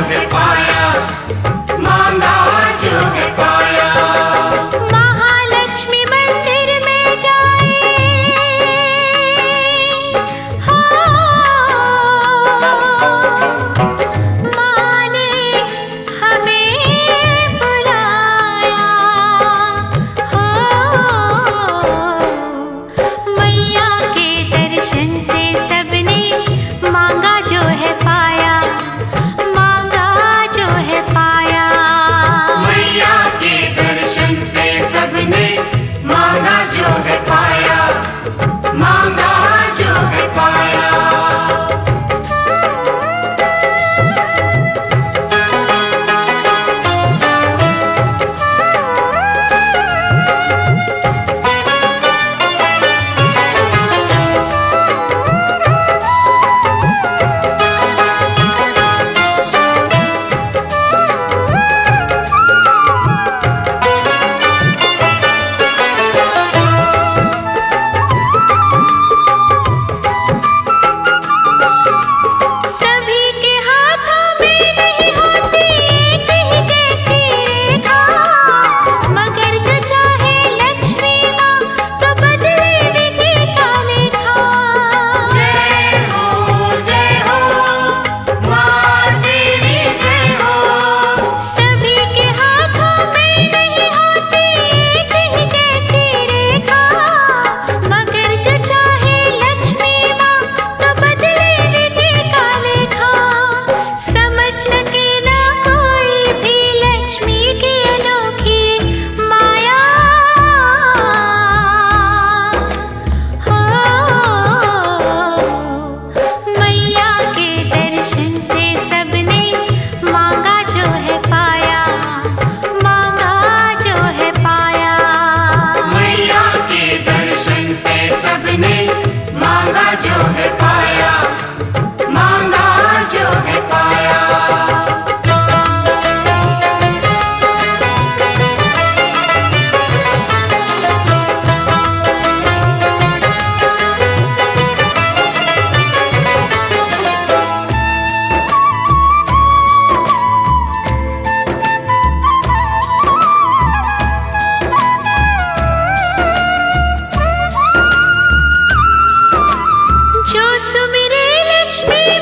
है पाया, मांगा जो है पाया। महालक्ष्मी मंदिर में जाए, हो माँ ने हमें बुलाया, हो मैया के दर्शन से सबने मांगा जो है पाया, मांगा जो है पाया। मैया के दर्शन से सबने मांगा जो है पाया, मांगा जो है पाया। सभी के हाथों में नहीं होती एक ही जैसी रेखा, मगर जो चाहे लक्ष्मी माँ तो बदले विधि का लेखा। जय हो माँ तेरी जय हो। सभी के हाथों में नहीं होती एक ही जैसी रेखा, मगर जो चाहे लक्ष्मी माँ तो बदले विधि का लेखा। समझ सके ना कोई भी लक्ष्मी की अनोखी माया, हो मैया के दर्शन से सबने मांगा जो है पाया, मांगा जो है पाया। मैया के दर्शन से सबने मांगा जो है पाया, मांगा जो है पाया। जो सुमिरे लक्ष्मी